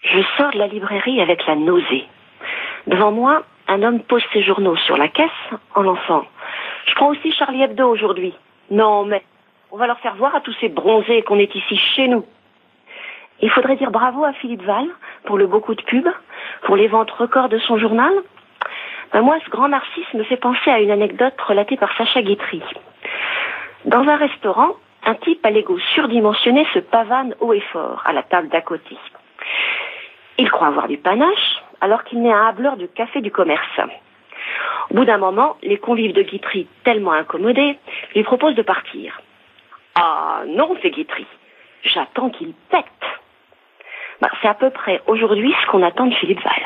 Je sors de la librairie avec la nausée. Devant moi, un homme pose ses journaux sur la caisse en lançant « Je prends aussi Charlie Hebdo aujourd'hui. Non, mais on va leur faire voir à tous ces bronzés qu'on est ici chez nous. » Il faudrait dire bravo à Philippe Val pour le beau coup de pub, pour les ventes records de son journal. Moi, ce grand narcisse me fait penser à une anecdote relatée par Sacha Guitry. Dans un restaurant, un type à l'ego surdimensionné se pavane haut et fort à la table d'à côté. Il croit avoir du panache, alors qu'il n'est un hableur de café du commerce. Au bout d'un moment, les convives de Guitry, tellement incommodés, lui proposent de partir. « Ah non, fait Guitry, j'attends qu'il pète. » C'est à peu près aujourd'hui ce qu'on attend de Philippe Val.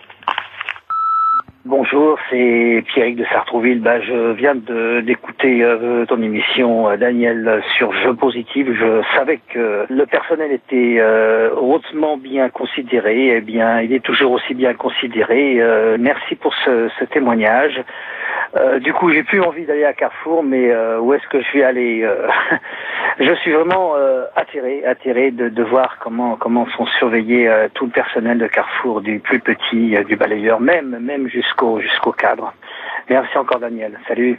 Bonjour, c'est Pierrick de Sartrouville. Je viens d'écouter ton émission, Daniel, sur Jeux Positifs. Je savais que le personnel était hautement bien considéré. Eh bien, il est toujours aussi bien considéré. Merci pour ce témoignage. Du coup, j'ai plus envie d'aller à Carrefour, mais où est-ce que je vais aller Je suis vraiment attiré de voir comment sont surveillés tout le personnel de Carrefour, du plus petit, du balayeur, même jusqu'au cadre. Merci encore, Daniel. Salut.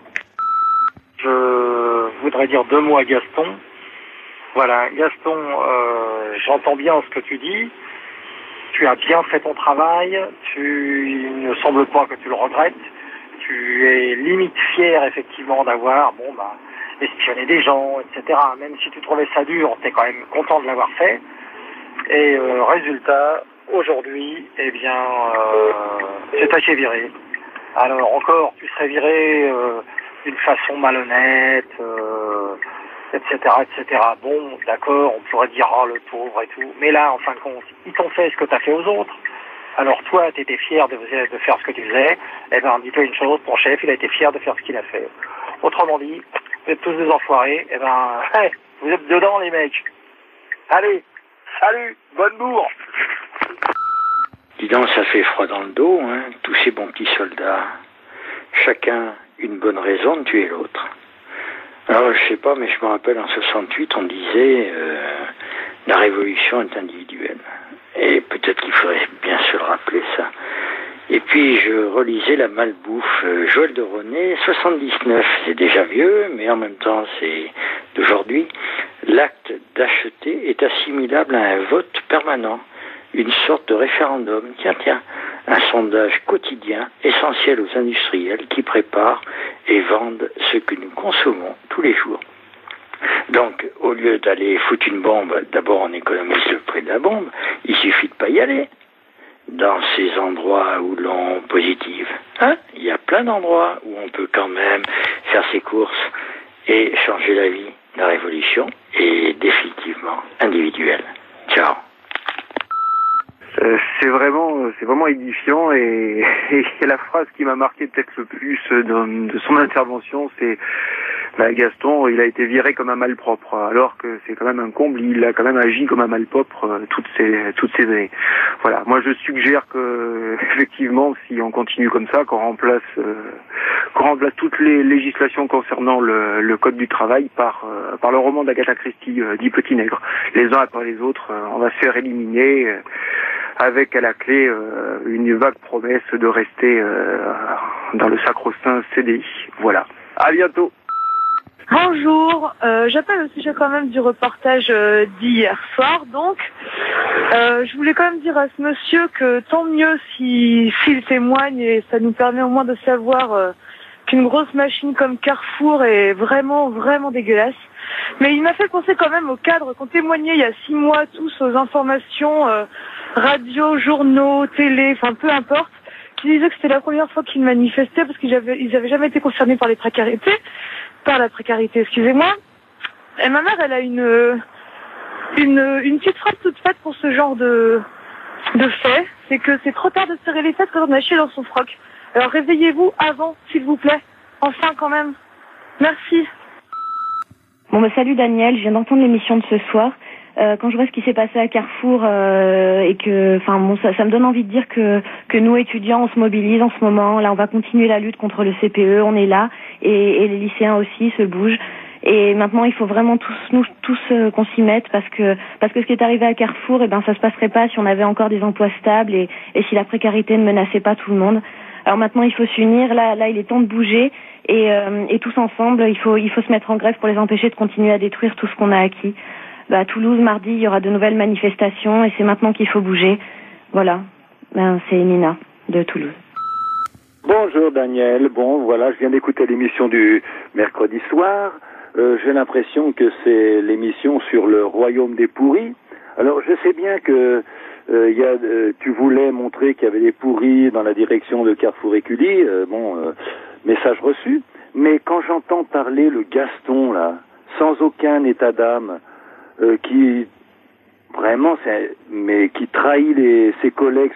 Je voudrais dire 2 mots à Gaston. Voilà, Gaston, j'entends bien ce que tu dis. Tu as bien fait ton travail. Il ne semble pas que tu le regrettes. Tu es limite fier, effectivement, d'avoir, espionné des gens, etc. Même si tu trouvais ça dur, tu es quand même content de l'avoir fait. Et résultat, aujourd'hui, c'est toi qui es viré. Alors encore, tu serais viré d'une façon malhonnête, etc., etc. Bon, d'accord, on pourrait dire, oh, le pauvre et tout. Mais là, en fin de compte, ils t'ont fait ce que tu as fait aux autres. Alors toi, tu étais fier de faire ce que tu faisais. Dis-toi une chose, ton chef, il a été fier de faire ce qu'il a fait. Autrement dit, vous êtes tous des enfoirés. Vous êtes dedans, les mecs. Allez, salut, bonne bourre. Dis donc, ça fait froid dans le dos, hein, tous ces bons petits soldats. Chacun une bonne raison de tuer l'autre. Alors, je sais pas, mais je me rappelle, en 68, on disait la révolution est individuelle. Et peut-être qu'il faudrait bien se le rappeler, ça. Et puis, je relisais La Malbouffe, Joël de René, 79. C'est déjà vieux, mais en même temps, c'est d'aujourd'hui. L'acte d'acheter est assimilable à un vote permanent, une sorte de référendum. Tiens, un sondage quotidien, essentiel aux industriels qui préparent et vendent ce que nous consommons tous les jours. Donc, au lieu d'aller foutre une bombe, d'abord on économise le prix de la bombe, il suffit de pas y aller. Dans ces endroits où l'on positive, il y a plein d'endroits où on peut quand même faire ses courses et changer la vie. La révolution est définitivement individuelle. Ciao. C'est vraiment édifiant et la phrase qui m'a marqué peut-être le plus de son intervention, c'est Gaston, il a été viré comme un malpropre, alors que c'est quand même un comble, il a quand même agi comme un malpropre toutes ces années. Voilà, moi je suggère que effectivement, si on continue comme ça, qu'on remplace toutes les législations concernant le code du travail par le roman d'Agatha Christie, 10 petits nègres, les uns après les autres, on va se faire éliminer. Avec à la clé une vague promesse de rester dans le sacro-saint CDI. Voilà. À bientôt. Bonjour, j'appelle au sujet quand même du reportage d'hier soir. Donc, je voulais quand même dire à ce monsieur que tant mieux s'il témoigne et ça nous permet au moins de savoir qu'une grosse machine comme Carrefour est vraiment, vraiment dégueulasse. Mais il m'a fait penser quand même aux cadres qu'on témoignait il y a 6 mois tous aux informations radio, journaux, télé, enfin peu importe, qui disaient que c'était la première fois qu'ils manifestaient parce qu'ils avaient jamais été concernés par la précarité, excusez-moi. Et ma mère, elle a une petite phrase toute faite pour ce genre de fait, c'est que c'est trop tard de serrer les fesses quand on a chié dans son froc. Alors réveillez-vous avant, s'il vous plaît. Enfin quand même. Merci. Bon, salut Daniel, je viens d'entendre l'émission de ce soir. Quand je vois ce qui s'est passé à Carrefour et que, ça me donne envie de dire que nous étudiants on se mobilise en ce moment. Là, on va continuer la lutte contre le CPE, on est là et les lycéens aussi se bougent. Et maintenant, il faut vraiment tous qu'on s'y mette parce que ce qui est arrivé à Carrefour, ça se passerait pas si on avait encore des emplois stables et si la précarité ne menaçait pas tout le monde. Alors maintenant, il faut s'unir. Là, il est temps de bouger et tous ensemble, il faut se mettre en grève pour les empêcher de continuer à détruire tout ce qu'on a acquis. À Toulouse, mardi, il y aura de nouvelles manifestations et c'est maintenant qu'il faut bouger. Voilà. C'est Nina de Toulouse. Bonjour Daniel. Bon, voilà, je viens d'écouter l'émission du mercredi soir. J'ai l'impression que c'est l'émission sur le royaume des pourris. Alors, je sais bien que tu voulais montrer qu'il y avait des pourris dans la direction de Carrefour Écully. Message reçu. Mais quand j'entends parler le Gaston, là, sans aucun état d'âme, qui vraiment, qui trahit ses collègues,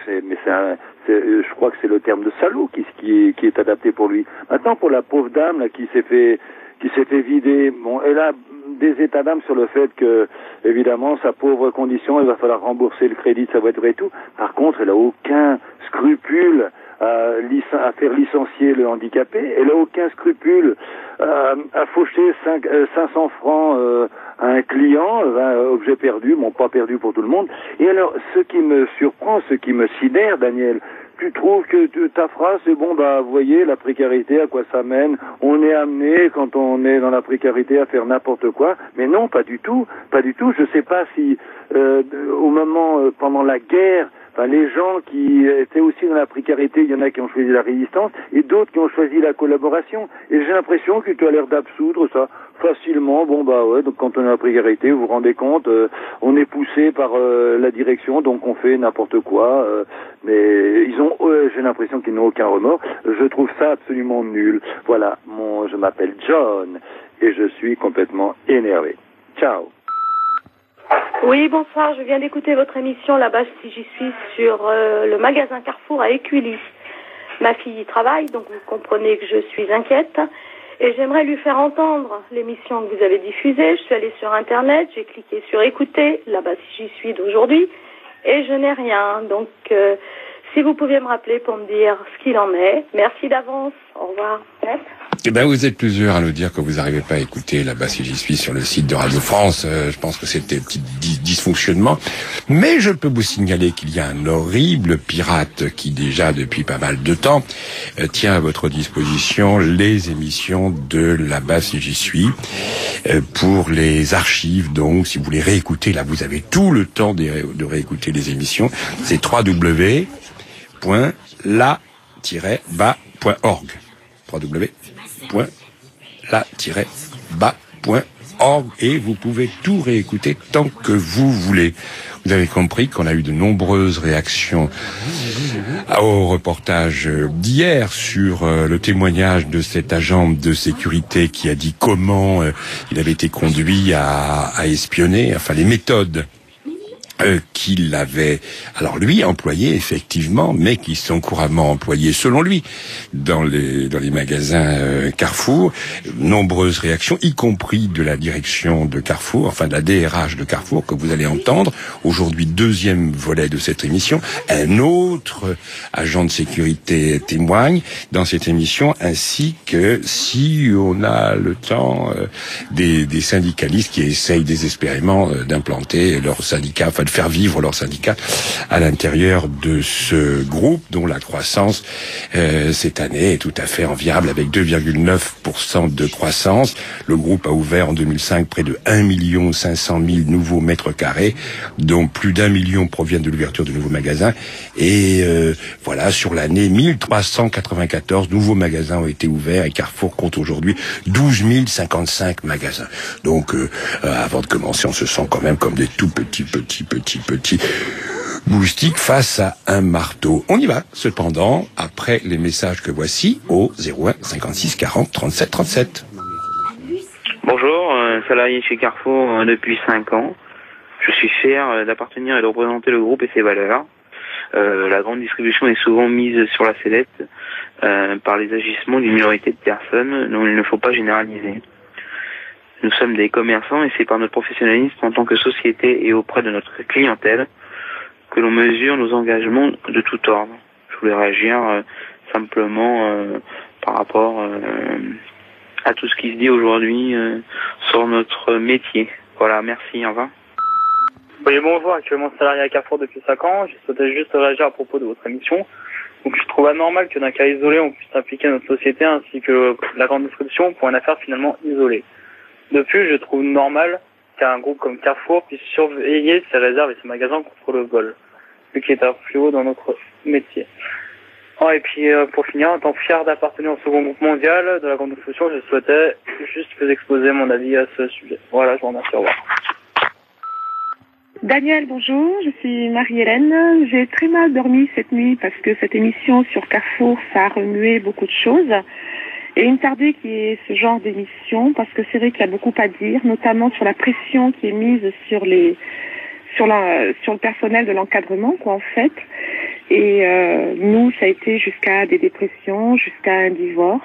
je crois que c'est le terme de salaud qui est adapté pour lui. Maintenant, pour la pauvre dame là qui s'est fait vider, bon, elle a des états d'âme sur le fait que, évidemment, sa pauvre condition, il va falloir rembourser le crédit de sa voiture et tout. Par contre, elle a aucun scrupule à faire licencier le handicapé. Elle a aucun scrupule à faucher 500 francs à un client, objet perdu, pas perdu pour tout le monde. Et alors, ce qui me surprend, ce qui me sidère, Daniel, tu trouves que ta phrase, c'est bon, vous voyez, la précarité, à quoi ça mène? On est amené, quand on est dans la précarité, à faire n'importe quoi. Mais non, pas du tout, pas du tout. Je sais pas si, au moment, pendant la guerre, les gens qui étaient aussi dans la précarité, il y en a qui ont choisi la résistance et d'autres qui ont choisi la collaboration. Et j'ai l'impression que tu as l'air d'absoudre ça facilement. Donc quand on est dans la précarité, vous vous rendez compte, on est poussé par la direction, donc on fait n'importe quoi. Mais j'ai l'impression qu'ils n'ont aucun remords. Je trouve ça absolument nul. Voilà, je m'appelle John et je suis complètement énervé. Ciao. Oui, bonsoir, je viens d'écouter votre émission là-bas si j'y suis sur le magasin Carrefour à Écully. Ma fille y travaille, donc vous comprenez que je suis inquiète et j'aimerais lui faire entendre l'émission que vous avez diffusée. Je suis allée sur Internet, j'ai cliqué sur écouter là-bas si j'y suis d'aujourd'hui et je n'ai rien. Donc, si vous pouviez me rappeler pour me dire ce qu'il en est. Merci d'avance. Au revoir. Vous êtes plusieurs à nous dire que vous n'arrivez pas à écouter là-bas si j'y suis sur le site de Radio France. Je pense que c'était un petit dysfonctionnement. Mais je peux vous signaler qu'il y a un horrible pirate qui déjà depuis pas mal de temps tient à votre disposition les émissions de là-bas si j'y suis pour les archives. Donc si vous voulez réécouter, là vous avez tout le temps de réécouter les émissions. C'est www.la-bas.org www.la-bas.org et vous pouvez tout réécouter tant que vous voulez. Vous avez compris qu'on a eu de nombreuses réactions au reportage d'hier sur le témoignage de cet agent de sécurité qui a dit comment il avait été conduit à espionner, enfin les méthodes qu'il avait, alors lui, employé effectivement, mais qui sont couramment employés selon lui dans les magasins Carrefour. Nombreuses réactions, y compris de la direction de Carrefour, enfin de la DRH de Carrefour, que vous allez entendre. Aujourd'hui, deuxième volet de cette émission. Un autre agent de sécurité témoigne dans cette émission, ainsi que, si on a le temps, des syndicalistes qui essayent désespérément d'implanter leur syndicat, enfin de faire vivre leur syndicat à l'intérieur de ce groupe dont la croissance cette année est tout à fait enviable avec 2,9% de croissance. Le groupe a ouvert en 2005 près de 1 500 000 nouveaux mètres carrés, dont plus d'1 million proviennent de l'ouverture de nouveaux magasins. Et voilà, sur l'année, 1394 nouveaux magasins ont été ouverts et Carrefour compte aujourd'hui 12 055 magasins. Donc, avant de commencer, on se sent quand même comme des tout petits moustiques face à un marteau. On y va, cependant, après les messages que voici au 01 56 40 37 37. Bonjour, salarié chez Carrefour depuis 5 ans. Je suis fier d'appartenir et de représenter le groupe et ses valeurs. La grande distribution est souvent mise sur la sellette par les agissements d'une minorité de personnes dont il ne faut pas généraliser. Nous sommes des commerçants et c'est par notre professionnalisme en tant que société et auprès de notre clientèle que l'on mesure nos engagements de tout ordre. Je voulais réagir simplement par rapport à tout ce qui se dit aujourd'hui sur notre métier. Voilà, merci, au revoir. Oui, bonjour, actuellement salarié à Carrefour depuis 5 ans. Je souhaitais juste réagir à propos de votre émission. Donc je trouve anormal que d'un cas isolé, on puisse impliquer notre société ainsi que la grande distribution pour une affaire finalement isolée. De plus, je trouve normal qu'un groupe comme Carrefour puisse surveiller ses réserves et ses magasins contre le vol, ce qui est un fléau dans notre métier. Oh, et puis pour finir, en tant que fier d'appartenir au second groupe mondial de la grande distribution, je souhaitais juste vous exposer mon avis à ce sujet. Voilà, je vous remercie, au revoir. Daniel, bonjour, je suis Marie-Hélène. J'ai très mal dormi cette nuit parce que cette émission sur Carrefour, ça a remué beaucoup de choses. Et il me tardait qu'il y ait ce genre d'émission parce que c'est vrai qu'il y a beaucoup à dire, notamment sur la pression qui est mise sur le personnel de l'encadrement, quoi, en fait. Et nous, ça a été jusqu'à des dépressions, jusqu'à un divorce.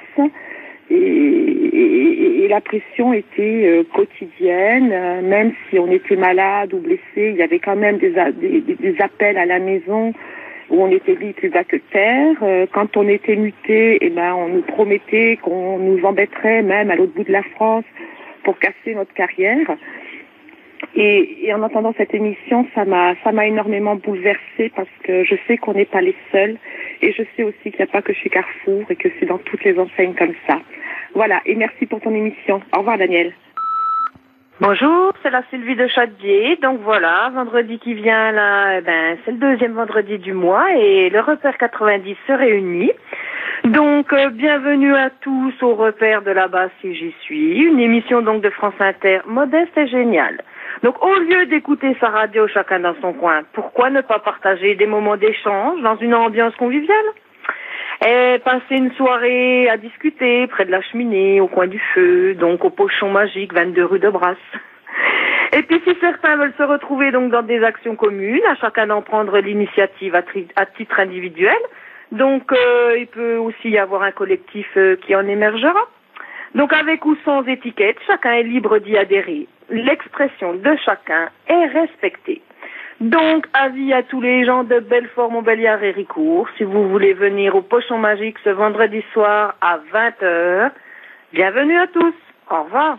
Et la pression était quotidienne, même si on était malade ou blessé, il y avait quand même des appels à la maison où on était mis plus bas que terre. Quand on était muté, on nous promettait qu'on nous embêterait même à l'autre bout de la France pour casser notre carrière. Et en entendant cette émission, ça m'a énormément bouleversée parce que je sais qu'on n'est pas les seuls et je sais aussi qu'il n'y a pas que chez Carrefour et que c'est dans toutes les enseignes comme ça. Voilà, et merci pour ton émission. Au revoir Daniel. Bonjour, c'est la Sylvie de Châteaubier. Donc voilà, vendredi qui vient là, c'est le 2e vendredi du mois et le repère 90 se réunit. Donc bienvenue à tous au repère de la base si j'y suis. Une émission donc de France Inter modeste et géniale. Donc au lieu d'écouter sa radio chacun dans son coin, pourquoi ne pas partager des moments d'échange dans une ambiance conviviale? Et passer une soirée à discuter près de la cheminée, au coin du feu, donc au Pochon Magique, 22 rue de Brasse. Et puis si certains veulent se retrouver donc dans des actions communes, à chacun d'en prendre l'initiative à titre individuel, donc il peut aussi y avoir un collectif qui en émergera. Donc avec ou sans étiquette, chacun est libre d'y adhérer. L'expression de chacun est respectée. Donc, avis à tous les gens de Belfort, Montbéliard et Ricourt, si vous voulez venir au Pochon Magique ce vendredi soir à 20h, bienvenue à tous. Au revoir.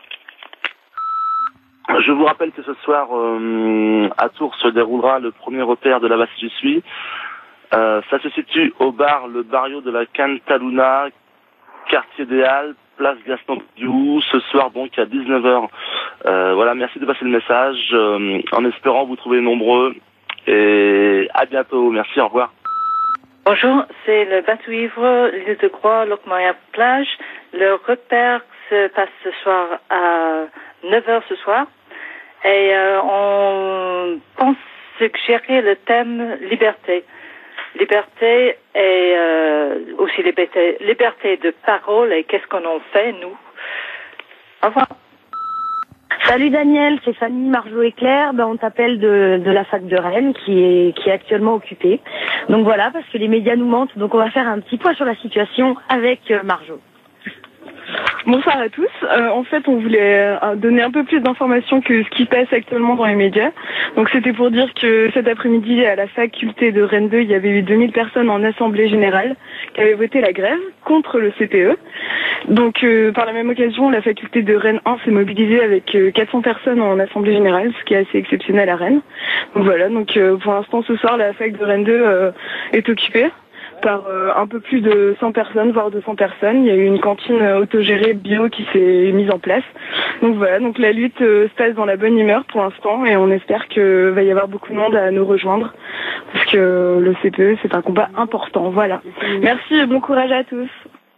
Je vous rappelle que ce soir, à Tours se déroulera le premier repère de la base j'y suis. Ça se situe au bar Le Barrio de la Cantaluna, quartier des Halles, place Gaston Diou, ce soir donc à 19h. Voilà, merci de passer le message, en espérant vous trouver nombreux, et à bientôt, merci, au revoir. Bonjour, c'est le bateau ivre, l'île de Groix, Locmaria plage. Le repère se passe ce soir à 9h ce soir, et on pense suggérer le thème liberté. Liberté et aussi liberté de parole et qu'est-ce qu'on en fait, nous. Au revoir. Salut Daniel, c'est Fanny, Marjo et Claire. On t'appelle de la fac de Rennes qui est actuellement occupée. Donc voilà, parce que les médias nous mentent. Donc on va faire un petit point sur la situation avec Marjo. Bonsoir à tous. En fait, on voulait donner un peu plus d'informations que ce qui passe actuellement dans les médias. Donc c'était pour dire que cet après-midi, à la faculté de Rennes 2, il y avait eu 2000 personnes en assemblée générale qui avaient voté la grève contre le CPE. Donc par la même occasion, la faculté de Rennes 1 s'est mobilisée avec 400 personnes en assemblée générale, ce qui est assez exceptionnel à Rennes. Donc voilà, donc pour l'instant ce soir, la fac de Rennes 2 est occupée par un peu plus de 100 personnes, voire 200 personnes. Il y a eu une cantine autogérée bio qui s'est mise en place. Donc voilà, donc la lutte se passe dans la bonne humeur pour l'instant et on espère que va y avoir beaucoup de monde à nous rejoindre parce que le CPE c'est un combat important. Voilà. Merci et bon courage à tous.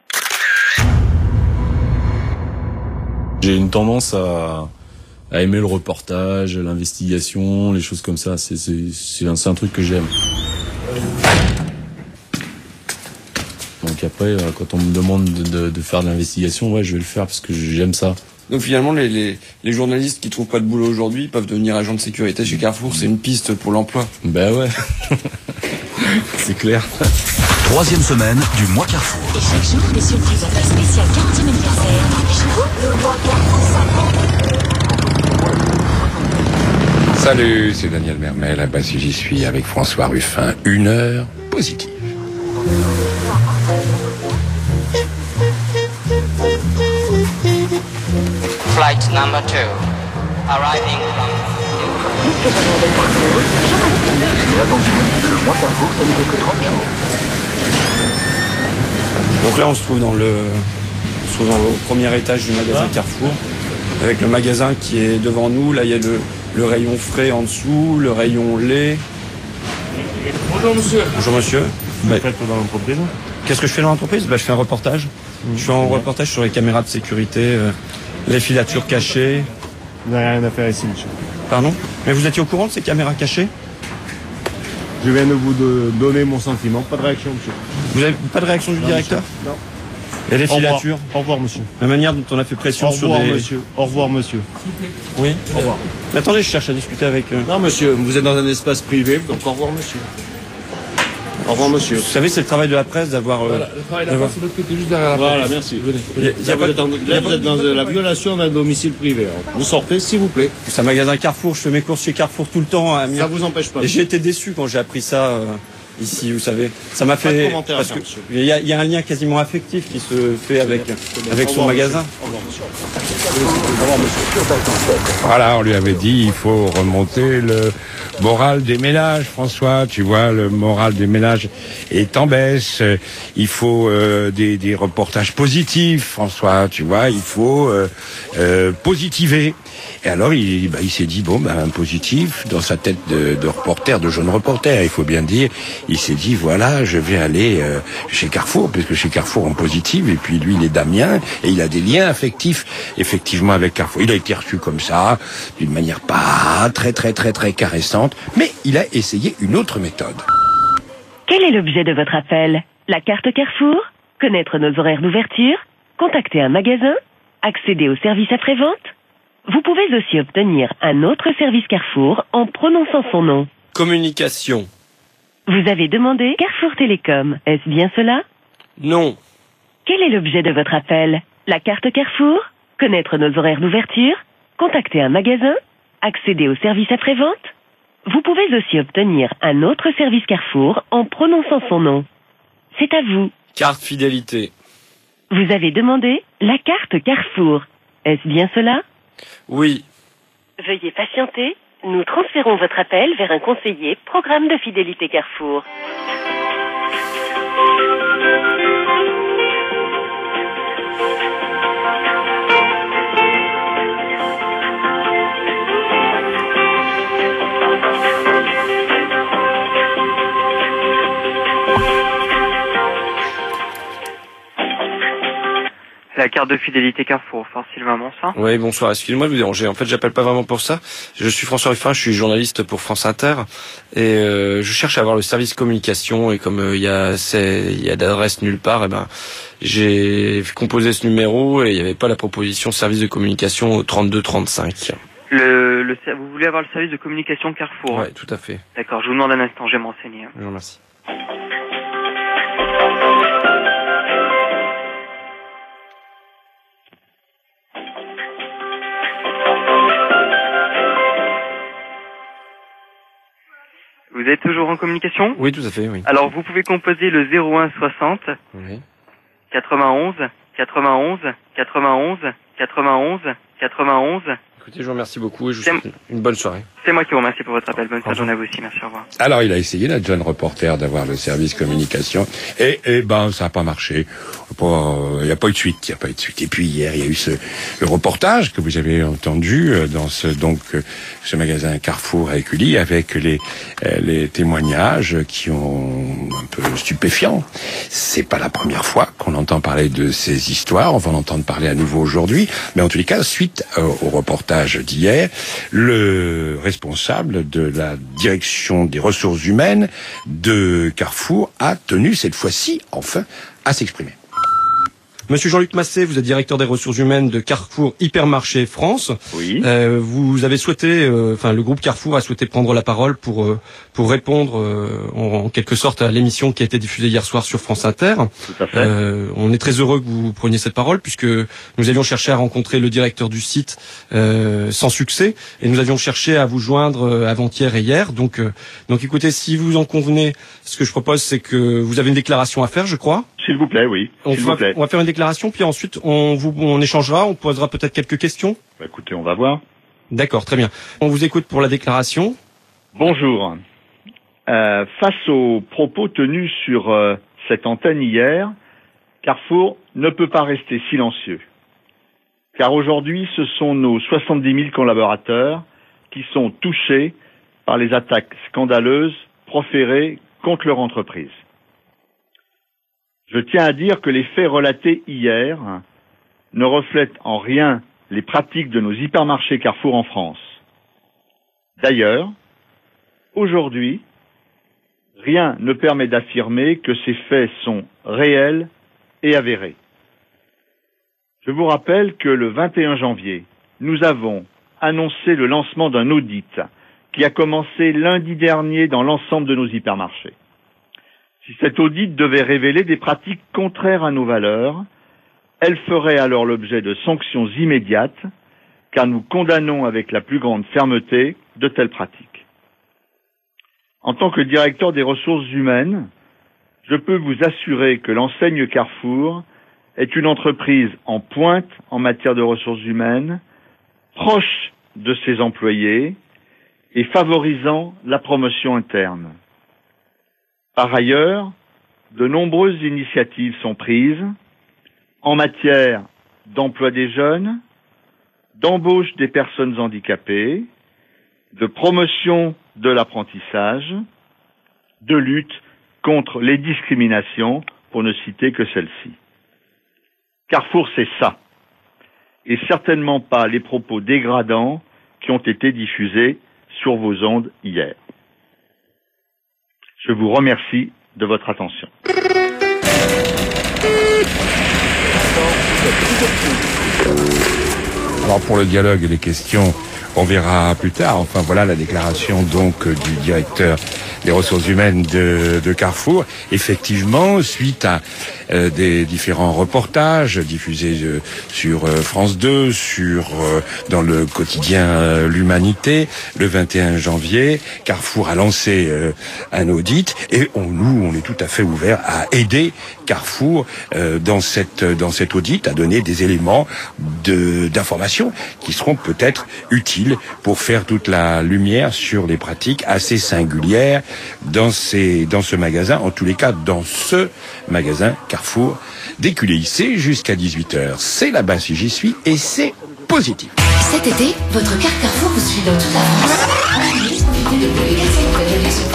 J'ai une tendance à aimer le reportage, l'investigation, les choses comme ça. C'est un truc que j'aime. Donc après, quand on me demande de faire de l'investigation, ouais, je vais le faire parce que j'aime ça. Donc finalement, les journalistes qui trouvent pas de boulot aujourd'hui peuvent devenir agents de sécurité chez Carrefour. C'est une piste pour l'emploi. Ben ouais, c'est clair. 3e semaine du mois Carrefour. Et chaque jour, des surprises à la spéciale 40e anniversaire. Chez vous, le mois Carrefour. Salut, c'est Daniel Mermel, à bas si j'y suis, avec François Ruffin. 1 heure positive. Flight number 2, arriving from... Donc là, on se trouve dans le premier étage du magasin Carrefour, avec le magasin qui est devant nous. Là, il y a le rayon frais en dessous, le rayon lait. Bonjour monsieur. Bonjour monsieur. Vous faites dans l'entreprise? Qu'est-ce que je fais dans l'entreprise? Je fais un reportage. Je fais un reportage sur les caméras de sécurité, les filatures cachées. Vous n'avez rien à faire ici, monsieur. Pardon? Mais vous étiez au courant de ces caméras cachées? Je viens de vous donner mon sentiment. Pas de réaction, monsieur. Vous n'avez pas de réaction du directeur? Non. Et les filatures? Au revoir, monsieur. La manière dont on a fait pression sur des... monsieur. Au revoir, monsieur. Oui? Au revoir. Mais attendez, je cherche à discuter avec... Non, monsieur, vous êtes dans un espace privé, donc au revoir, monsieur. Au revoir, monsieur. Vous savez, c'est le travail de la presse d'avoir... Voilà, le travail de la presse, c'est de l'autre côté, juste derrière la porte. Voilà, merci. Venez. Vous êtes dans la violation d'un domicile privé. Alors, vous sortez, s'il vous plaît. C'est un magasin Carrefour, je fais mes courses chez Carrefour tout le temps. Ça vous empêche pas. Et j'ai été déçu quand j'ai appris ça ici, vous savez. Ça m'a fait... Pas de commentaire parce à que faire, il y a un lien quasiment affectif qui se fait avec son magasin. Au revoir, monsieur. Au revoir, monsieur. Voilà, on lui avait dit, il faut remonter le moral des ménages, François. Tu vois, le moral des ménages est en baisse. Il faut des reportages positifs, François. Tu vois, il faut positiver. Et alors, il s'est dit, un positif, dans sa tête de reporter, de jeune reporter, il faut bien dire, il s'est dit, voilà, je vais aller chez Carrefour, puisque chez Carrefour on positive, et puis lui, il est d'Amiens, et il a des liens affectifs, effectivement, avec Carrefour. Il a été reçu comme ça, d'une manière pas très caressante, mais il a essayé une autre méthode. Quel est l'objet de votre appel? La carte Carrefour? Connaître nos horaires d'ouverture? Contacter un magasin? Accéder au service après-vente? Vous pouvez aussi obtenir un autre service Carrefour en prononçant son nom. Communication. Vous avez demandé Carrefour Télécom. Est-ce bien cela? Non. Quel est l'objet de votre appel? La carte Carrefour? Connaître nos horaires d'ouverture? Contacter un magasin? Accéder au service après-vente? Vous pouvez aussi obtenir un autre service Carrefour en prononçant son nom. C'est à vous. Carte fidélité. Vous avez demandé la carte Carrefour. Est-ce bien cela? Oui. Veuillez patienter. Nous transférons votre appel vers un conseiller programme de fidélité Carrefour. La carte de fidélité Carrefour, Fort Sylvain Monsin. Oui, bonsoir, excusez-moi de vous déranger. En fait, j'appelle pas vraiment pour ça. Je suis François Ruffin, je suis journaliste pour France Inter et je cherche à avoir le service communication et comme il y a d'adresse nulle part, j'ai composé ce numéro et il n'y avait pas la proposition service de communication au 3235. Vous voulez avoir le service de communication Carrefour? Oui, tout à fait. D'accord, je vous demande un instant, je vais m'enseigner. Je vous remercie. Vous êtes toujours en communication? Oui, tout à fait, oui. Alors, vous pouvez composer le 01 60 91 91 91 91 91. Écoutez, je vous remercie beaucoup et je vous souhaite une bonne soirée. C'est moi qui vous remercie pour votre appel. Bonne journée à vous aussi. Merci, au revoir. Alors, il a essayé, la jeune reporter, d'avoir le service communication. Et ça n'a pas marché. Il n'y a pas eu de suite. Et puis hier, il y a eu le reportage que vous avez entendu dans ce magasin Carrefour à Écully avec les témoignages qui ont un peu stupéfiants. C'est pas la première fois qu'on entend parler de ces histoires. On va en entendre parler à nouveau aujourd'hui. Mais en tous les cas, suite au reportage d'hier, le responsable de la direction des ressources humaines de Carrefour a tenu cette fois-ci, enfin, à s'exprimer. Monsieur Jean-Luc Massé, vous êtes directeur des ressources humaines de Carrefour Hypermarché France. Oui. Vous avez souhaité, le groupe Carrefour a souhaité prendre la parole pour répondre en quelque sorte à l'émission qui a été diffusée hier soir sur France Inter. Tout à fait. On est très heureux que vous preniez cette parole puisque nous avions cherché à rencontrer le directeur du site sans succès et nous avions cherché à vous joindre avant-hier et hier. Donc écoutez, si vous en convenez, ce que je propose, c'est que vous avez une déclaration à faire, je crois. S'il vous plaît, oui. On va faire une déclaration, puis ensuite on échangera, on posera peut-être quelques questions. Bah, écoutez, on va voir. D'accord, très bien. On vous écoute pour la déclaration. Bonjour. Face aux propos tenus sur cette antenne hier, Carrefour ne peut pas rester silencieux. Car aujourd'hui, ce sont nos 70 000 collaborateurs qui sont touchés par les attaques scandaleuses proférées contre leur entreprise. Je tiens à dire que les faits relatés hier ne reflètent en rien les pratiques de nos hypermarchés Carrefour en France. D'ailleurs, aujourd'hui, rien ne permet d'affirmer que ces faits sont réels et avérés. Je vous rappelle que le 21 janvier, nous avons annoncé le lancement d'un audit qui a commencé lundi dernier dans l'ensemble de nos hypermarchés. Si cet audit devait révéler des pratiques contraires à nos valeurs, elle ferait alors l'objet de sanctions immédiates, car nous condamnons avec la plus grande fermeté de telles pratiques. En tant que directeur des ressources humaines, je peux vous assurer que l'enseigne Carrefour est une entreprise en pointe en matière de ressources humaines, proche de ses employés et favorisant la promotion interne. Par ailleurs, de nombreuses initiatives sont prises en matière d'emploi des jeunes, d'embauche des personnes handicapées, de promotion de l'apprentissage, de lutte contre les discriminations, pour ne citer que celles-ci. Carrefour, c'est ça, et certainement pas les propos dégradants qui ont été diffusés sur vos ondes hier. Je vous remercie de votre attention. Alors pour le dialogue et les questions, on verra plus tard. Enfin voilà la déclaration donc du directeur des ressources humaines de Carrefour. Effectivement, suite à des différents reportages diffusés sur France 2, dans le quotidien L'Humanité, le 21 janvier, Carrefour a lancé un audit et on est tout à fait ouvert à aider Carrefour dans cet audit, à donner des éléments d'information qui seront peut-être utiles pour faire toute la lumière sur les pratiques assez singulières dans ce magasin, en tous les cas dans ce magasin Carrefour d'Écully. C'est jusqu'à 18h. C'est là-bas si j'y suis et c'est positif. Cet été, votre carte Carrefour vous suit dans toute la France. Profitez de publications de l'émission.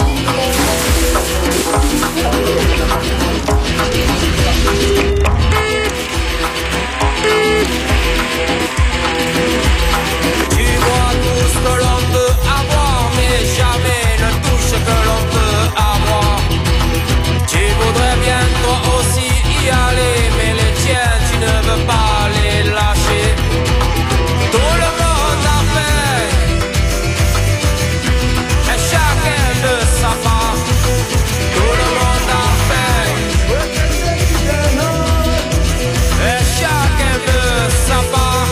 Tu vois tout ce que l'on peut avoir, mais jamais ne touche ce que l'on peut avoir. Tu voudrais bien toi aussi y aller, mais les tiens tu ne veux pas les lâcher. Tout le monde a fait, et chacun de sa part. Tout le monde a fait, et chacun de sa part.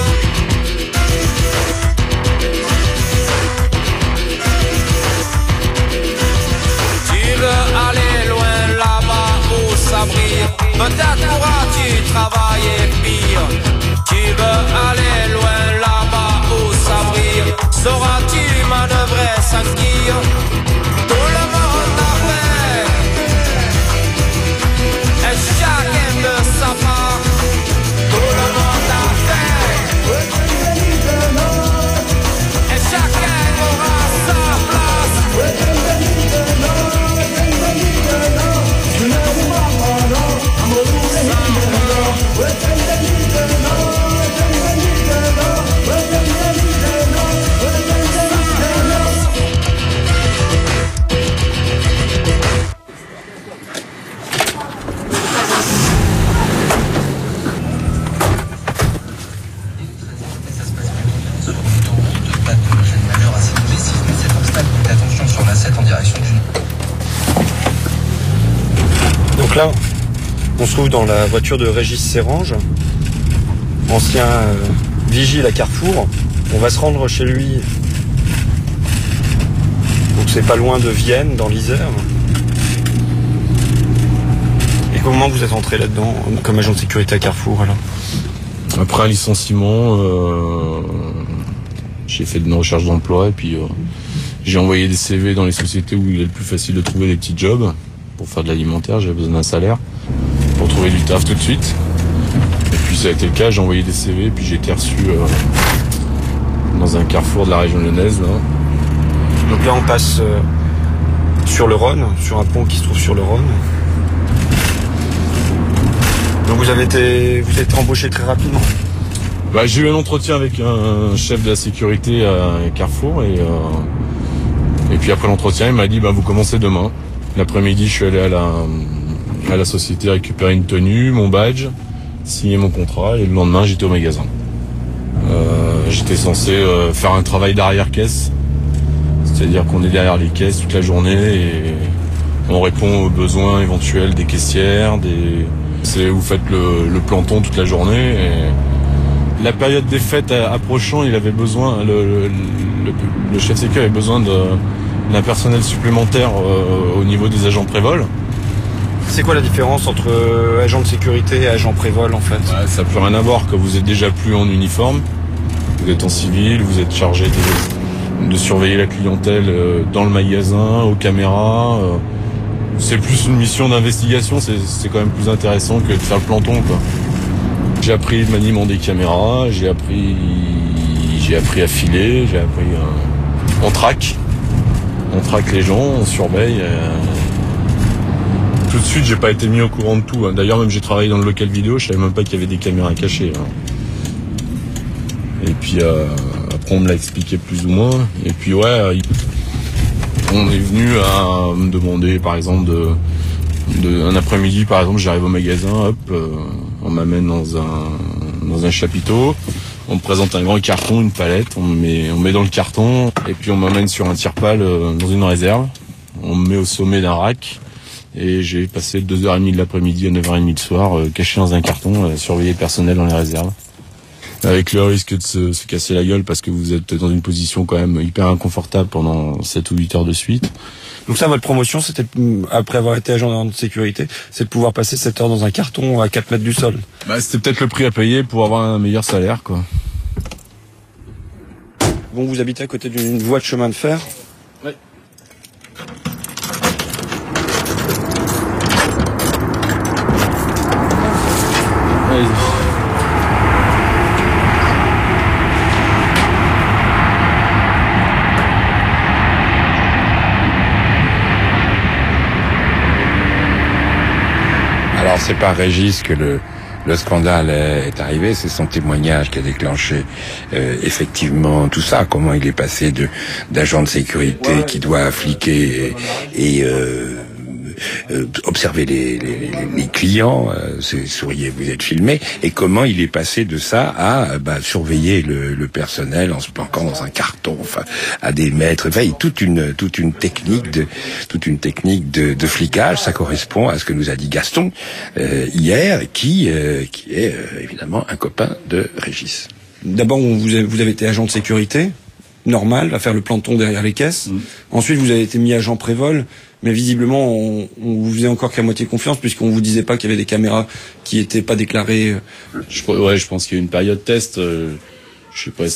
Tu veux aller loin là-bas où ça brille, peut-être pourras-tu travailler pire. Tu veux aller loin là-bas où ça brille, sauras-tu manœuvrer sans guire. Tout le monde a fait, et chacun de sa part. Tout le monde a fait, et chacun aura sa place. Donc là, on se trouve dans la voiture de Régis Serrange, ancien vigile à Carrefour. On va se rendre chez lui, donc c'est pas loin de Vienne, dans l'Isère. Et comment vous êtes entré là-dedans, comme agent de sécurité à Carrefour, alors? Après un licenciement, j'ai fait une recherche d'emploi et puis j'ai envoyé des CV dans les sociétés où il est le plus facile de trouver des petits jobs. Pour faire de l'alimentaire, j'avais besoin d'un salaire pour trouver du taf tout de suite. Et puis ça a été le cas, j'ai envoyé des CV et puis j'ai été reçu dans un carrefour de la région lyonnaise. Là. Donc là on passe sur le Rhône, sur un pont qui se trouve sur le Rhône. Donc vous êtes embauché très rapidement. Bah, j'ai eu un entretien avec un chef de la sécurité à Carrefour et puis après l'entretien il m'a dit vous commencez demain. L'après-midi je suis allé à la société récupérer une tenue, mon badge, signer mon contrat et le lendemain j'étais au magasin. J'étais censé faire un travail d'arrière-caisse, c'est-à-dire qu'on est derrière les caisses toute la journée et on répond aux besoins éventuels des caissières, vous faites le planton toute la journée et la période des fêtes approchant, il avait besoin, le chef sécu avait besoin d'un personnel supplémentaire au niveau des agents prévol. C'est quoi la différence entre agent de sécurité et agent prévol en fait? Ça n'a plus rien à voir, que vous êtes déjà plus en uniforme, vous êtes en civil, vous êtes chargé de surveiller la clientèle dans le magasin, aux caméras. C'est plus une mission d'investigation, c'est quand même plus intéressant que de faire le planton, quoi. J'ai appris le maniement des caméras, j'ai appris à filer, on traque les gens, on surveille. Tout de suite, j'ai pas été mis au courant de tout. D'ailleurs, même j'ai travaillé dans le local vidéo, je savais même pas qu'il y avait des caméras cachées. Et puis après, on me l'a expliqué plus ou moins. Et puis on est venu à me demander, par exemple, un après-midi, par exemple, j'arrive au magasin, on m'amène dans un chapiteau, on me présente un grand carton, une palette, on me met dans le carton, et puis on m'amène sur un tire-pale dans une réserve, on me met au sommet d'un rack, et j'ai passé 2h30 de l'après-midi à 9h30 le soir, caché dans un carton, surveiller le personnel dans les réserves. Avec le risque de se casser la gueule parce que vous êtes dans une position quand même hyper inconfortable pendant 7 ou 8 heures de suite. Donc ça, votre promotion, c'était, après avoir été agent de sécurité, c'est de pouvoir passer 7 heures dans un carton à 4 mètres du sol. C'était peut-être le prix à payer pour avoir un meilleur salaire, quoi. Bon, vous habitez à côté d'une voie de chemin de fer? Oui. Allez-y. Alors c'est par Régis que le scandale est arrivé, c'est son témoignage qui a déclenché effectivement tout ça, comment il est passé d'agent de sécurité qui doit fliquer et observer les clients, souriez, vous êtes filmé, et comment il est passé de ça à surveiller le personnel en se planquant dans un carton, à des mètres, toute une technique de flicage. Ça correspond à ce que nous a dit Gaston hier, qui est évidemment un copain de Régis. D'abord, vous avez été agent de sécurité, normal, à faire le planton derrière les caisses. Ensuite, vous avez été mis agent prévol. Mais visiblement, on vous faisait encore qu'à moitié confiance puisqu'on vous disait pas qu'il y avait des caméras qui étaient pas déclarées. Je pense qu'il y a eu une période test. Je sais pas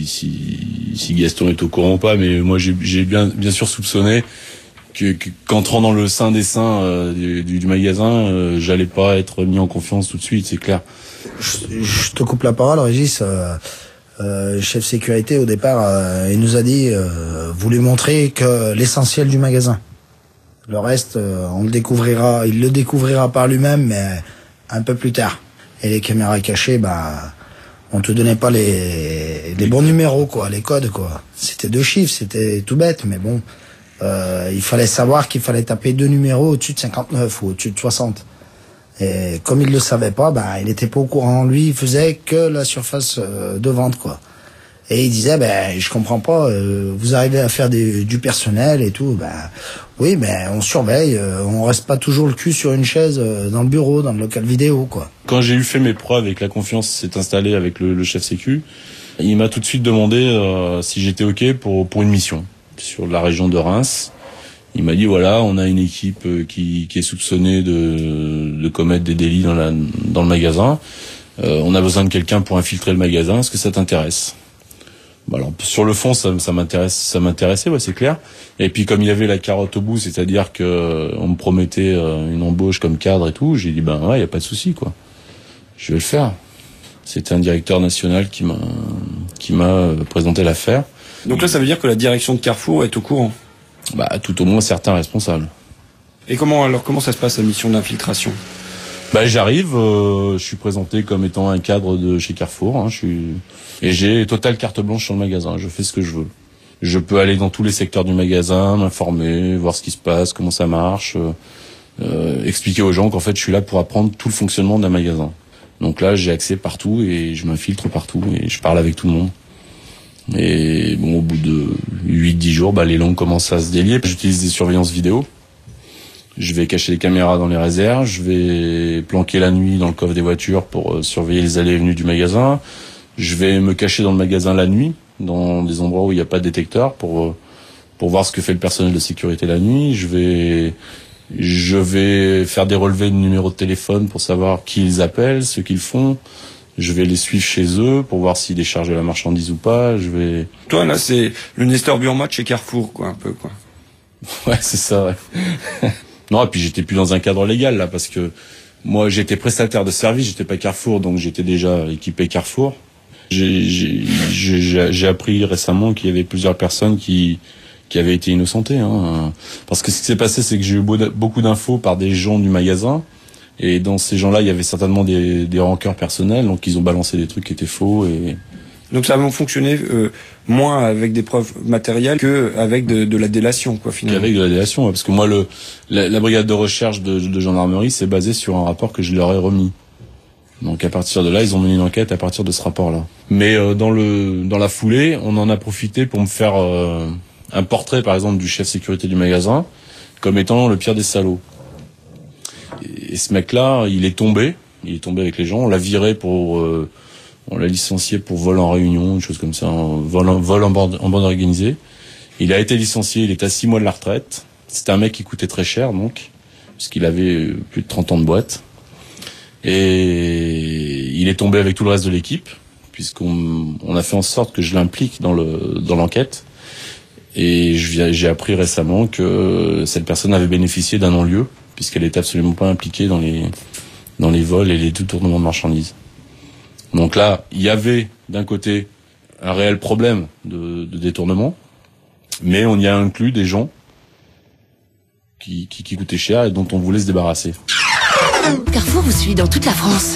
si Gaston est au courant ou pas, mais moi j'ai bien sûr soupçonné qu'entrant dans le sein des seins du magasin, j'allais pas être mis en confiance tout de suite, c'est clair. Je te coupe la parole, Régis. Chef sécurité au départ, il nous a dit vous lui montrez que l'essentiel du magasin. Le reste, il le découvrira par lui-même, mais un peu plus tard. Et les caméras cachées, on te donnait pas les bons numéros, quoi, les codes, quoi. C'était 2 chiffres, c'était tout bête, mais bon, il fallait savoir qu'il fallait taper 2 numéros au-dessus de 59 ou au-dessus de 60. Et comme il le savait pas, il était pas au courant. Lui, il faisait que la surface de vente, quoi. Et il disait, je comprends pas, vous arrivez à faire du personnel et tout, oui, mais on surveille, on reste pas toujours le cul sur une chaise dans le bureau, dans le local vidéo, quoi. Quand j'ai fait mes preuves et que la confiance s'est installée avec le chef sécu, il m'a tout de suite demandé si j'étais OK pour une mission sur la région de Reims. Il m'a dit voilà, on a une équipe qui est soupçonnée de commettre des délits dans le magasin. On a besoin de quelqu'un pour infiltrer le magasin. Est-ce que ça t'intéresse? Alors sur le fond, ça m'intéressait, ouais, c'est clair. Et puis comme il y avait la carotte au bout, c'est-à-dire que on me promettait une embauche comme cadre et tout, j'ai dit ben ouais, y a pas de souci quoi. Je vais le faire. C'était un directeur national qui m'a présenté l'affaire. Donc là, ça veut dire que la direction de Carrefour est au courant? Bah tout au moins certains responsables. Et comment ça se passe la mission d'infiltration? Bah j'arrive, je suis présenté comme étant un cadre de chez Carrefour, hein, et j'ai totale carte blanche sur le magasin, je fais ce que je veux. Je peux aller dans tous les secteurs du magasin, m'informer, voir ce qui se passe, comment ça marche, expliquer aux gens qu'en fait je suis là pour apprendre tout le fonctionnement d'un magasin. Donc là j'ai accès partout et je m'infiltre partout et je parle avec tout le monde. Et bon, au bout de 8-10 jours, bah les langues commencent à se délier. J'utilise des surveillances vidéo. Je vais cacher les caméras dans les réserves, je vais planquer la nuit dans le coffre des voitures pour surveiller les allées et venues du magasin. Je vais me cacher dans le magasin la nuit, dans des endroits où il n'y a pas de détecteur pour voir ce que fait le personnel de sécurité la nuit. Je vais faire des relevés de numéros de téléphone pour savoir qui ils appellent, ce qu'ils font. Je vais les suivre chez eux pour voir s'ils déchargent de la marchandise ou pas. Toi, là, c'est le Nestor Burma de chez Carrefour, quoi, un peu, quoi. Ouais, c'est ça, ouais. Non, et puis j'étais plus dans un cadre légal, là, parce que moi, j'étais prestataire de service, j'étais pas Carrefour, donc j'étais déjà équipé Carrefour. J'ai appris récemment qu'il y avait plusieurs personnes qui avaient été innocentées, hein. Parce que ce qui s'est passé, c'est que j'ai eu beaucoup d'infos par des gens du magasin, et dans ces gens-là, il y avait certainement des rancœurs personnelles, donc ils ont balancé des trucs qui étaient faux, et... Donc ça a fonctionné moins avec des preuves matérielles que avec de la délation, quoi, finalement. Qu'avec de la délation, ouais, parce que moi, la brigade de recherche de gendarmerie, c'est basé sur un rapport que je leur ai remis. Donc à partir de là, ils ont mené une enquête à partir de ce rapport-là. Mais dans la foulée, on en a profité pour me faire un portrait, par exemple, du chef sécurité du magasin, comme étant le pire des salauds. Et ce mec-là, il est tombé avec les gens. On l'a viré on l'a licencié pour vol en réunion, une chose comme ça, vol en bande organisée. Il a été licencié, il est à 6 mois de la retraite. C'était un mec qui coûtait très cher, donc, puisqu'il avait plus de 30 ans de boîte. Et il est tombé avec tout le reste de l'équipe, puisqu'on a fait en sorte que je l'implique dans l'enquête. Et j'ai appris récemment que cette personne avait bénéficié d'un non-lieu, puisqu'elle était absolument pas impliquée dans les vols et les détournements de marchandises. Donc là, il y avait d'un côté un réel problème de détournement, mais on y a inclus des gens qui coûtaient cher et dont on voulait se débarrasser. Carrefour vous suit dans toute la France.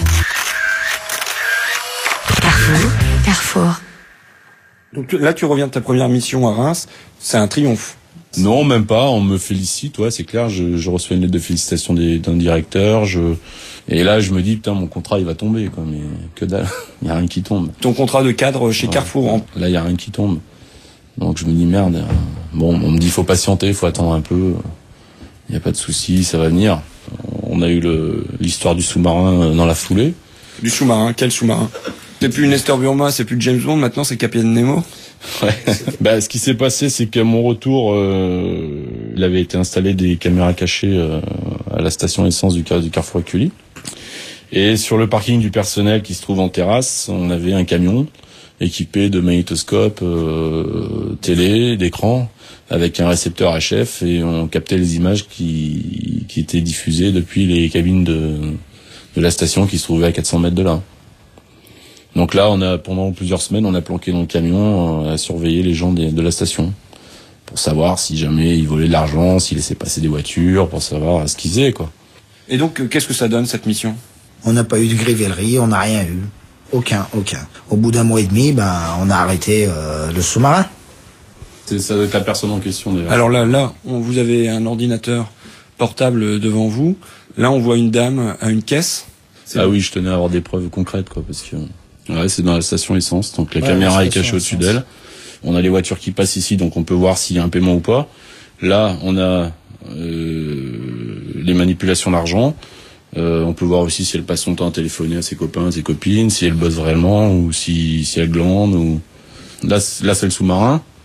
Carrefour. Donc là, tu reviens de ta première mission à Reims, c'est un triomphe. Non, même pas, on me félicite, ouais, c'est clair, je reçois une lettre de félicitations d'un directeur, et là, je me dis, putain, mon contrat, il va tomber, quoi, mais que dalle, il y a rien qui tombe. Ton contrat de cadre chez Carrefour, hein. Là, il y a rien qui tombe. Donc, je me dis, merde, bon, on me dit, faut patienter, faut attendre un peu, il y a pas de souci, ça va venir. On a eu l'histoire du sous-marin dans la foulée. Du sous-marin, quel sous-marin? C'est plus Nestor Burma, c'est plus James Bond, maintenant c'est Capitaine Nemo. Ouais. Ce qui s'est passé, c'est qu'à mon retour, il avait été installé des caméras cachées à la station essence du Carrefour Écully. Et sur le parking du personnel qui se trouve en terrasse, on avait un camion équipé de magnétoscope, télé, d'écran, avec un récepteur HF, et on captait les images qui étaient diffusées depuis les cabines de la station qui se trouvait à 400 mètres de là. Donc là, pendant plusieurs semaines, on a planqué dans le camion à surveiller les gens de la station, pour savoir si jamais ils volaient de l'argent, s'ils laissaient passer des voitures, pour savoir ce qu'ils faisaient, quoi. Et donc, qu'est-ce que ça donne, cette mission? On n'a pas eu de grivellerie, on n'a rien eu. Aucun. Au bout d'un mois et demi, on a arrêté le sous-marin. Ça doit être la personne en question, d'ailleurs. Alors là, vous avez un ordinateur portable devant vous. Là, on voit une dame à une caisse. Ah oui, je tenais à avoir des preuves concrètes, quoi, parce que... Ouais, c'est dans la station essence, donc la caméra est cachée au-dessus d'elle. On a les voitures qui passent ici, donc on peut voir s'il y a un paiement ou pas. Là, on a les manipulations d'argent. On peut voir aussi si elle passe son temps à téléphoner à ses copains, à ses copines, si elle bosse vraiment, ou si elle glande. Ou... Là, c'est le sous-marin.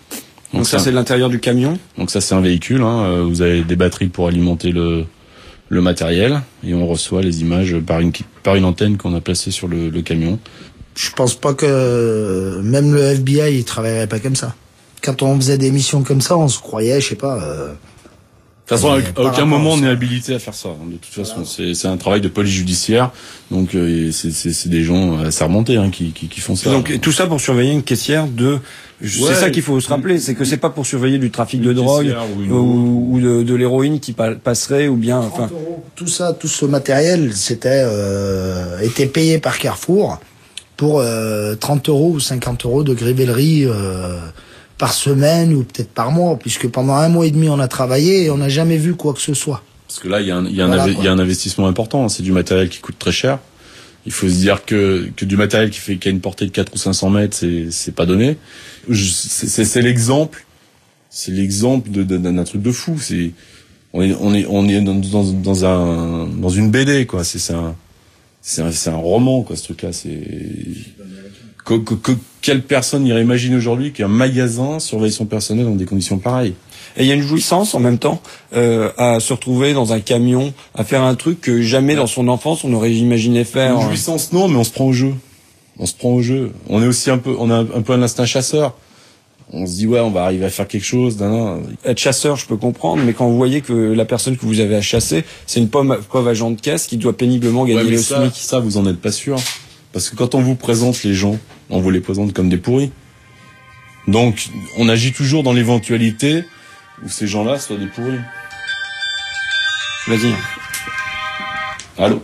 Donc ça c'est l'intérieur du camion. Donc ça c'est un véhicule, hein. Vous avez des batteries pour alimenter le matériel et on reçoit les images par une antenne qu'on a placée sur le camion. Je pense pas que même le FBI il travaillerait pas comme ça. Quand on faisait des missions comme ça, on se croyait, je sais pas. De toute façon, à aucun moment on est habilité à faire ça. De toute façon, c'est un travail de police judiciaire. Donc c'est des gens assermentés hein, qui font ça. Donc et tout ça pour surveiller une caissière de. C'est ça qu'il faut se rappeler, c'est que c'est pas pour surveiller du trafic de drogue ou de l'héroïne qui passerait ou bien. Enfin. Tout ça, tout ce matériel, était payé par Carrefour pour 30 € ou 50 € de grivellerie par semaine ou peut-être par mois, puisque pendant 1 mois et demi on a travaillé et on n'a jamais vu quoi que ce soit. Parce que là, il y a un investissement important. C'est du matériel qui coûte très cher. Il faut se dire que du matériel qui a une portée de 400 ou 500 mètres, c'est pas donné. C'est l'exemple d'un truc de fou. On est dans une BD, quoi. C'est un roman, quoi, ce truc-là. Quelle personne irait imaginer aujourd'hui qu'un magasin surveille son personnel dans des conditions pareilles? Et il y a une jouissance en même temps à se retrouver dans un camion, à faire un truc que jamais dans son enfance on aurait imaginé faire. Une jouissance non, mais on se prend au jeu. On est aussi un peu un instinct chasseur. On se dit ouais, on va arriver à faire quelque chose. Être chasseur, je peux comprendre, mais quand vous voyez que la personne que vous avez à chasser, c'est une pauvre agent de caisse qui doit péniblement gagner le SMIC. Ça, vous en êtes pas sûr. Parce que quand on vous présente les gens, on vous les présente comme des pourris. Donc, on agit toujours dans l'éventualité où ces gens-là soient des pourris. Vas-y. Allô?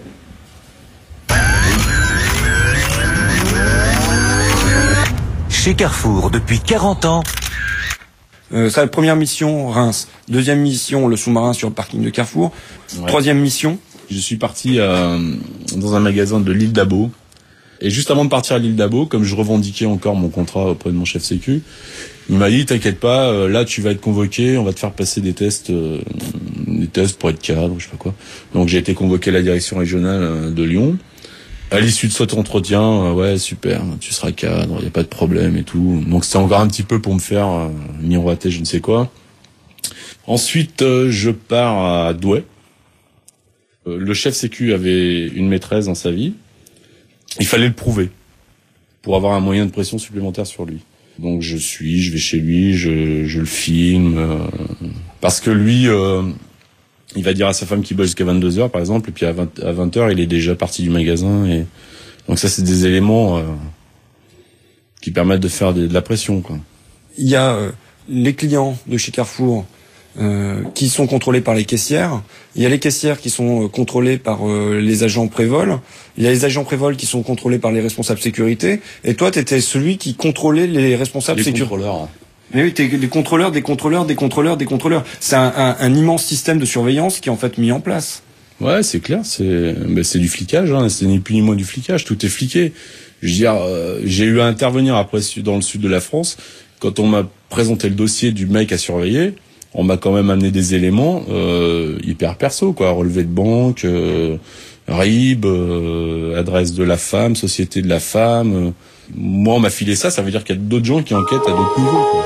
Chez Carrefour, depuis 40 ans. Sa première mission, Reims. Deuxième mission, le sous-marin sur le parking de Carrefour. Ouais. Troisième mission. Je suis parti dans un magasin de l'île d'Abo. Et juste avant de partir à l'île d'Abo, comme je revendiquais encore mon contrat auprès de mon chef sécu, il m'a dit, t'inquiète pas, là tu vas être convoqué, on va te faire passer des tests pour être cadre, je sais pas quoi. Donc j'ai été convoqué à la direction régionale de Lyon. À l'issue de cet entretien, ouais super, tu seras cadre, y a pas de problème et tout. Donc c'était encore un petit peu pour me faire miroiter je ne sais quoi. Ensuite, je pars à Douai. Le chef sécu avait une maîtresse dans sa vie. Il fallait le prouver pour avoir un moyen de pression supplémentaire sur lui. Donc je vais chez lui, je le filme parce que lui il va dire à sa femme qu'il bosse jusqu'à 22h par exemple et puis à 20h il est déjà parti du magasin et donc ça c'est des éléments qui permettent de faire de la pression quoi. Il y a les clients de chez Carrefour qui sont contrôlés par les caissières. Il y a les caissières qui sont contrôlées par les agents prévol. Il y a les agents prévol qui sont contrôlés par les responsables sécurité. Et toi, t'étais celui qui contrôlait les responsables sécurité. Les contrôleurs. Mais oui, t'es des contrôleurs, des contrôleurs, des contrôleurs, des contrôleurs. C'est un immense système de surveillance qui est en fait mis en place. Ouais, c'est clair. C'est du flicage. Hein. C'est ni plus ni moins du flicage. Tout est fliqué. Je veux dire, j'ai eu à intervenir après dans le sud de la France quand on m'a présenté le dossier du mec à surveiller. On m'a quand même amené des éléments hyper perso, quoi. Relevé de banque, RIB, adresse de la femme, société de la femme. Moi, on m'a filé ça veut dire qu'il y a d'autres gens qui enquêtent à d'autres niveaux, quoi.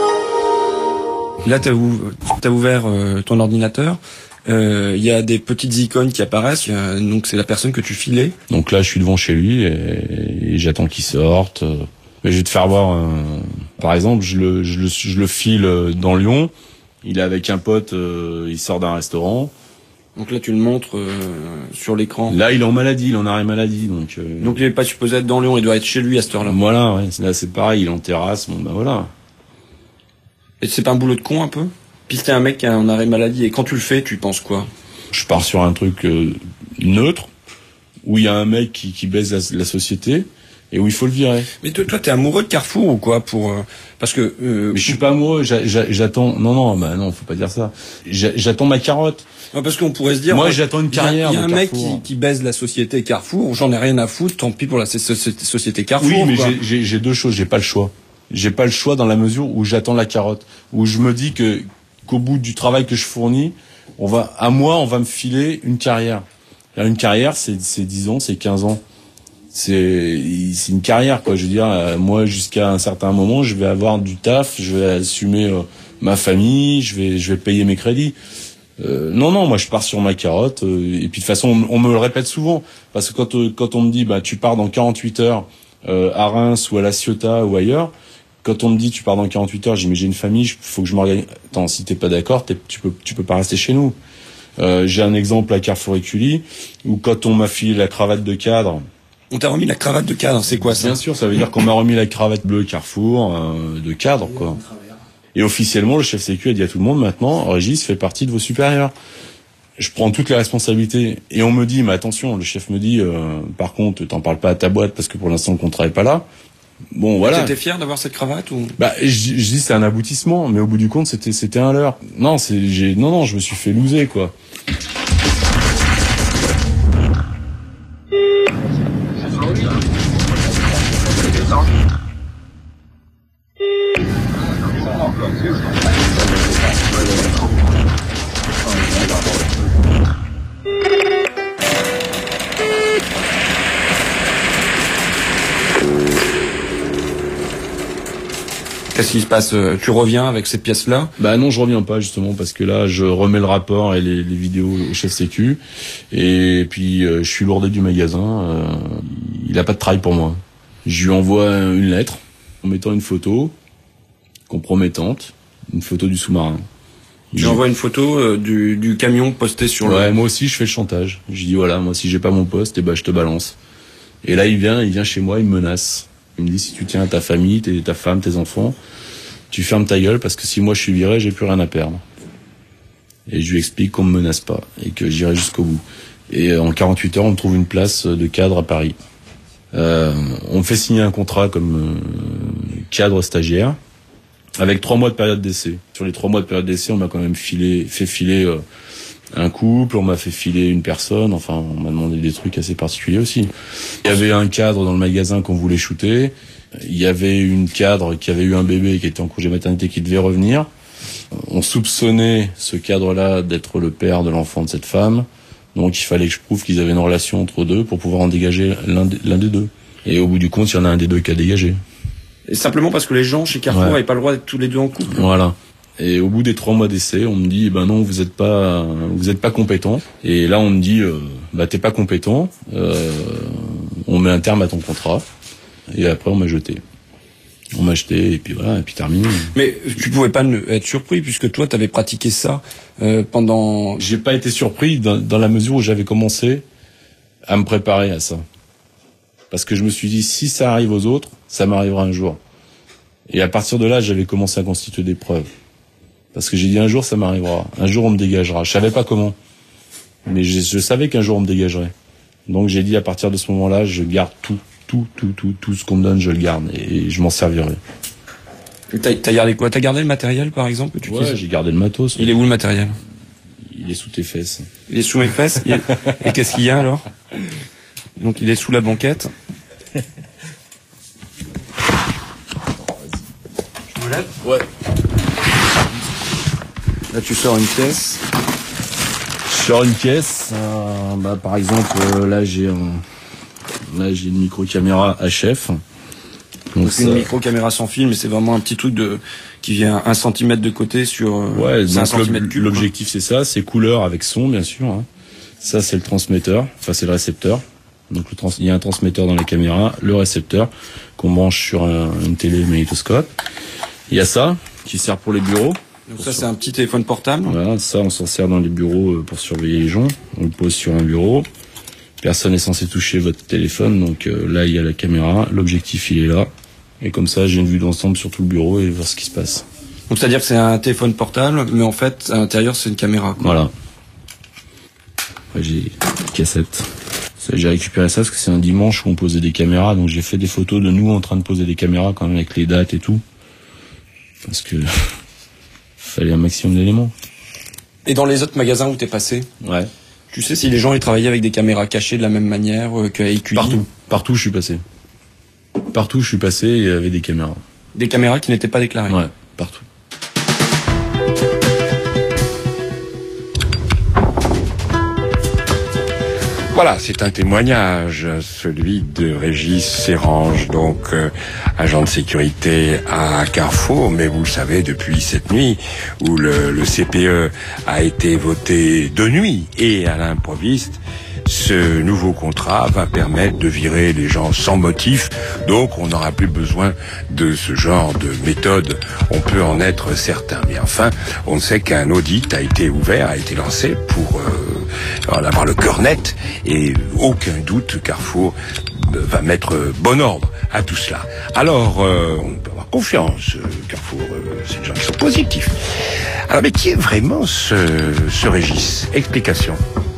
Là, t'as ouvert ton ordinateur. Il y a des petites icônes qui apparaissent. Donc, c'est la personne que tu filais. Donc là, je suis devant chez lui et j'attends qu'il sorte. Mais je vais te faire voir. Par exemple, je le file dans Lyon. Il est avec un pote, il sort d'un restaurant. Donc là, tu le montres sur l'écran. Là, il est en maladie, il est en arrêt maladie. Donc il n'est pas supposé être dans Lyon, il doit être chez lui à cette heure-là. Voilà, ouais. Là, c'est pareil, il est en terrasse, bon ben voilà. Et c'est pas un boulot de con un peu? Pister un mec qui est en arrêt maladie, et quand tu le fais, tu penses quoi? Je pars sur un truc neutre, où il y a un mec qui baise la société, et où il faut le virer. Mais toi, t'es amoureux de Carrefour ou quoi parce que mais je suis pas amoureux. J'attends. Non, faut pas dire ça. J'attends ma carotte. Non, parce qu'on pourrait se dire. Moi, j'attends une carrière. Il y a un mec qui baise la société Carrefour. J'en ai rien à foutre. Tant pis pour la société Carrefour. Oui, mais j'ai deux choses. J'ai pas le choix. J'ai pas le choix dans la mesure où j'attends la carotte, où je me dis qu'au bout du travail que je fournis, on va me filer une carrière. Une carrière, c'est 10 ans, c'est 15 ans. c'est une carrière, quoi. Je veux dire, moi, jusqu'à un certain moment, je vais avoir du taf, je vais assumer ma famille, je vais payer mes crédits. Non, moi, je pars sur ma carotte. Et puis, de toute façon, on me le répète souvent. Parce que quand on me dit, tu pars dans 48 heures à Reims ou à La Ciotat ou ailleurs, quand on me dit, tu pars dans 48 heures, j'ai une famille, faut que je m'organise. Attends, si t'es pas d'accord, tu peux pas rester chez nous. J'ai un exemple à Carrefour Écully, où quand on m'a filé la cravate de cadre... On t'a remis la cravate de cadre, c'est quoi ça? Bien sûr, ça veut dire qu'on m'a remis la cravate bleue Carrefour de cadre, quoi. Et officiellement, le chef sécu a dit à tout le monde, maintenant, Régis fait partie de vos supérieurs. Je prends toutes les responsabilités. Et on me dit, mais attention, le chef me dit, par contre, t'en parles pas à ta boîte parce que pour l'instant, le contrat est pas là. Bon, voilà. T'étais fier d'avoir cette cravate ou? Je dis c'est un aboutissement, mais au bout du compte, c'était un leurre. Non, je me suis fait loser, quoi. Qu'est-ce qui se passe? Tu reviens avec ces pièces-là? Non, je reviens pas justement parce que là, je remets le rapport et les vidéos au chef sécu. Et puis, je suis lourdé du magasin. Il a pas de travail pour moi. Je lui envoie une lettre en mettant une photo compromettante, une photo du sous-marin. Tu envoies une photo du camion posté sur le... Ouais, moi aussi, je fais le chantage. Je dis voilà, moi si j'ai pas mon poste, je te balance. Et là, il vient chez moi, il me menace. Il me dit si tu tiens à ta famille, ta femme, tes enfants, tu fermes ta gueule parce que si moi je suis viré, j'ai plus rien à perdre. Et je lui explique qu'on me menace pas et que j'irai jusqu'au bout. Et en 48 heures, on me trouve une place de cadre à Paris. On me fait signer un contrat comme cadre stagiaire avec 3 mois de période d'essai. Sur les 3 mois de période d'essai, on m'a quand même fait filer un couple, on m'a fait filer une personne, enfin on m'a demandé des trucs assez particuliers aussi. Il y avait un cadre dans le magasin qu'on voulait shooter, il y avait une cadre qui avait eu un bébé qui était en congé maternité qui devait revenir. On soupçonnait ce cadre-là d'être le père de l'enfant de cette femme, donc il fallait que je prouve qu'ils avaient une relation entre eux deux pour pouvoir en dégager l'un des deux. Et au bout du compte, il y en a un des deux qui a dégagé. Et simplement parce que les gens chez Carrefour n'avaient pas le droit d'être tous les deux en couple. Voilà. Et au bout des 3 mois d'essai, on me dit, non, vous êtes pas compétent. Et là, on me dit, t'es pas compétent. On met un terme à ton contrat. Et après, on m'a jeté. On m'a jeté, et puis voilà, et puis terminé. Mais tu pouvais pas être surpris, puisque toi, t'avais pratiqué ça pendant... J'ai pas été surpris dans la mesure où j'avais commencé à me préparer à ça. Parce que je me suis dit, si ça arrive aux autres, ça m'arrivera un jour. Et à partir de là, j'avais commencé à constituer des preuves. Parce que j'ai dit un jour ça m'arrivera, un jour on me dégagera. Je savais pas comment, mais je savais qu'un jour on me dégagerait. Donc j'ai dit à partir de ce moment-là, je garde tout ce qu'on me donne, je le garde et je m'en servirai. T'as gardé quoi? T'as gardé le matériel par exemple? Ouais, j'ai gardé le matos. Il est où le matériel? Il est sous tes fesses. Il est sous mes fesses. Et qu'est-ce qu'il y a alors? Donc il est sous la banquette. Je me lève? Ouais. Là, tu sors une pièce. Je sors une pièce. Par exemple, là, j'ai une micro-caméra HF. Donc une micro-caméra sans fil, mais c'est vraiment un petit truc qui vient 1 centimètre de côté sur 1 centimètre cube. L'objectif, c'est ça. C'est couleur avec son, bien sûr. Hein. Ça, c'est le transmetteur. Enfin, c'est le récepteur. Donc, il y a un transmetteur dans la caméra, le récepteur qu'on branche sur une télé magnétoscope. Il y a ça qui sert pour les bureaux. Donc ça, c'est un petit téléphone portable. Voilà, ça, on s'en sert dans les bureaux pour surveiller les gens. On le pose sur un bureau. Personne n'est censé toucher votre téléphone. Donc là, il y a la caméra. L'objectif, il est là. Et comme ça, j'ai une vue d'ensemble sur tout le bureau et voir ce qui se passe. Donc c'est-à-dire que c'est un téléphone portable, mais en fait, à l'intérieur, c'est une caméra, quoi. Voilà. Après, j'ai une cassette. J'ai récupéré ça parce que c'est un dimanche où on posait des caméras. Donc j'ai fait des photos de nous en train de poser des caméras quand même avec les dates et tout. Parce que... fallait un maximum d'éléments. Et dans les autres magasins où t'es passé, ouais. Tu sais si les gens ils travaillaient avec des caméras cachées de la même manière qu'à Écully? Partout je suis passé. Partout je suis passé, il y avait des caméras. Des caméras qui n'étaient pas déclarées? Ouais, partout. Voilà, c'est un témoignage, celui de Régis Serrange, donc agent de sécurité à Carrefour, mais vous le savez depuis cette nuit où le CPE a été voté de nuit et à l'improviste, ce nouveau contrat va permettre de virer les gens sans motif, donc on n'aura plus besoin de ce genre de méthode, on peut en être certain. Mais enfin, on sait qu'un audit a été ouvert, a été lancé pour en avoir le cœur net, et aucun doute Carrefour va mettre bon ordre à tout cela. Alors, on peut avoir confiance, Carrefour, c'est des gens qui sont positifs. Alors, mais qui est vraiment ce Régis? Explication.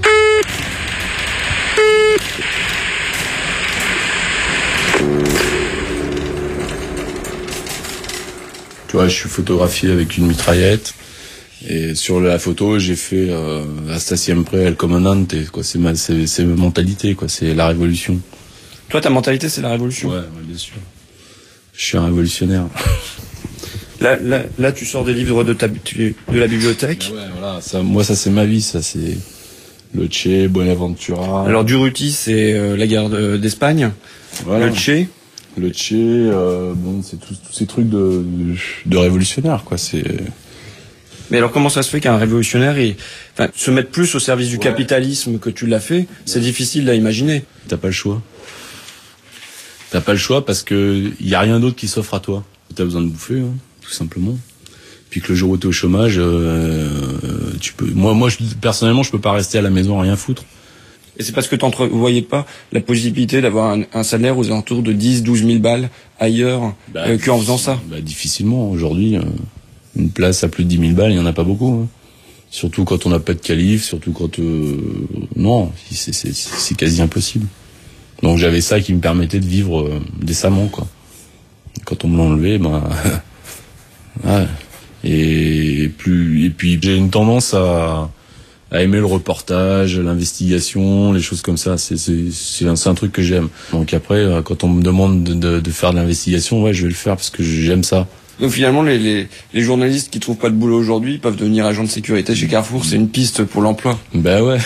Tu vois, je suis photographié avec une mitraillette. Et sur la photo, j'ai fait hasta siempre el comandante, quoi. C'est ma mentalité, quoi. C'est la révolution. Toi, ta mentalité, c'est la révolution. Ouais, bien sûr. Je suis un révolutionnaire. Là, tu sors des livres de la bibliothèque. Ouais, voilà. Ça, c'est ma vie. Ça, c'est le Che, Bonaventura. Alors, Durruti, c'est la guerre d'Espagne. Voilà. Le Che. Le Che, bon, c'est tous ces trucs de révolutionnaire, quoi. C'est. Mais alors comment ça se fait qu'un révolutionnaire se mette plus au service du capitalisme que tu l'as fait, c'est difficile à imaginer. T'as pas le choix. T'as pas le choix parce que y a rien d'autre qui s'offre à toi. T'as besoin de bouffer, hein, tout simplement. Puis que le jour où t'es au chômage, tu peux. Moi, personnellement, je peux pas rester à la maison à rien foutre. Et c'est parce que t'entrevoyais pas la possibilité d'avoir un salaire aux alentours de 10-12 000 balles ailleurs qu'en faisant ça. Difficilement aujourd'hui. Une place à plus de 10 000 balles, il y en a pas beaucoup. Hein. Surtout quand on n'a pas de qualif, surtout quand non, c'est quasi impossible. Donc j'avais ça qui me permettait de vivre décemment, quoi. Quand on me l'a enlevé, ouais. Et puis j'ai une tendance à aimer le reportage, l'investigation, les choses comme ça. C'est un truc que j'aime. Donc après, quand on me demande de faire de l'investigation, ouais, je vais le faire parce que j'aime ça. Donc finalement, les journalistes qui trouvent pas de boulot aujourd'hui peuvent devenir agents de sécurité chez Carrefour. C'est une piste pour l'emploi. Ben ouais,